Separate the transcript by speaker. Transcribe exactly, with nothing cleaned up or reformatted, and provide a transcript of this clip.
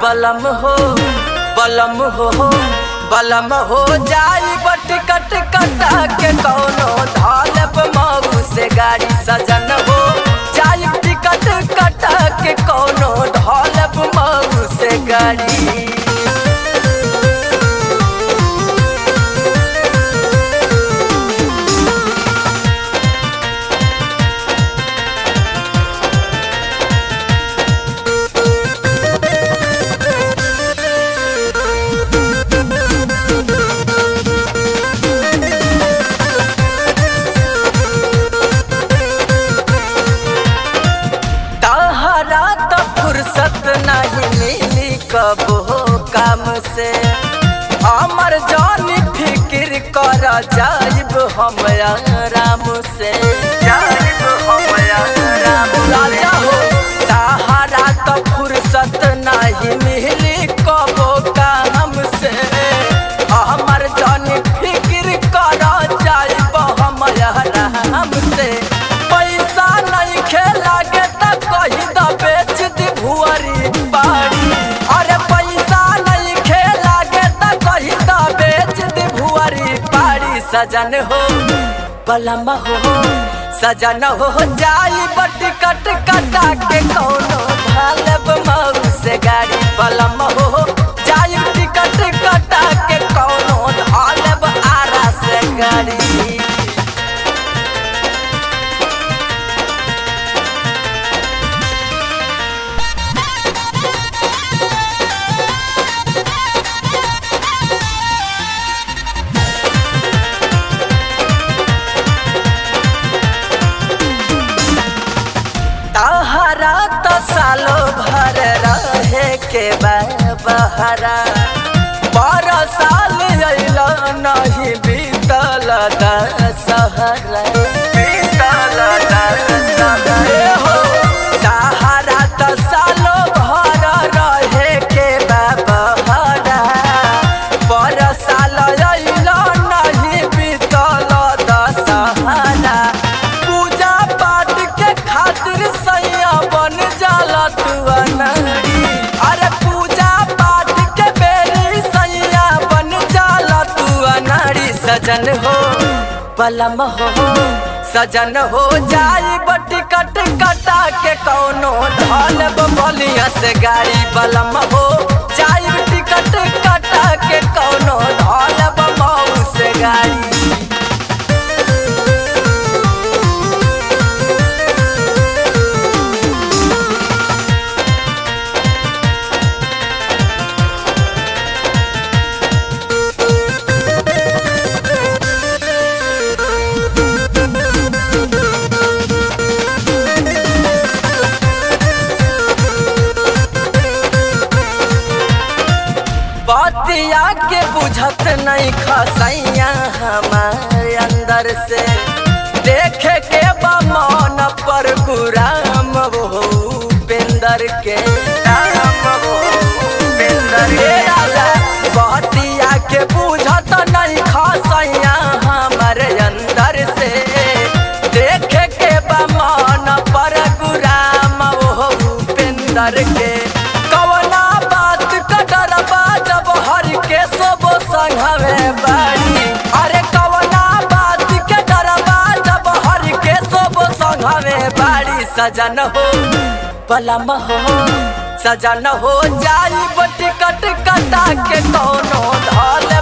Speaker 1: बलम हो बलम हो बलम हो जाई टिकट कटा के कौनो धालब मऊ से गाड़ी सजन हो जाई टिकट कटा के कौनो धालब मऊ से गाड़ी। फुर्सत नहीं मिली कबो काम से हमर जानी फिक्र कर जाइब हम आराम से जाइब हम आराम राजा हो ताहरा तो फुर्सत नहीं मिली कबो काम से हमर जानी फिक्र कर जाइब हम आराम से। पैसा नहीं खेला के तक कही द बेच दी भुअरी बाड़ी अरे पैसा नहीं खेला के तक कही द बेच दी भुअरी बाड़ी सजन हो बलम हो सजन हो जाई टिकट कटा के कौनो धालब मऊ से गाड़ी बलम हो जाई टिकट कटा के कौनो धालब आरा से गाड़ी। ताहरा तो सालो भर रहे के बहरा बारह साल अइला नहीं बीतल दशहरा बीतल दशहरा हो ताहरा तो सालो भर रहे के बहरा बारह साल अइला नहीं बीतल दशहरा। पूजा पाठ के खातिर सैया बन जाला तू अनाड़ी अरे पूजा पाठ के बेरी सैया बन जाला तू अनाड़ी सजन हो बलम हो सजन हो जाई टिकट कटा के कौनो धालब बलिया से गाड़ी बलम हो जाई टिकट कटा के कौनो धालब मऊ से गाड़ी। बतिया के बुझत नहीं खसैया हमारे अंदर से देखे के बमन पर गुराम वो पेंदर के राम वो पेंदर के राजा बतिया के बुझत नहीं खसैया हमारे अंदर से देखे के बमन पर गुराम वो पेंदर के कवना बात का डरबा जब हर के सब संघवे बाड़ी अरे कवना बात के डरबा जब हर के सब संघवे बाड़ी सजन हो बलम हो सजन हो जाई टिकट कटा के कौनो धाल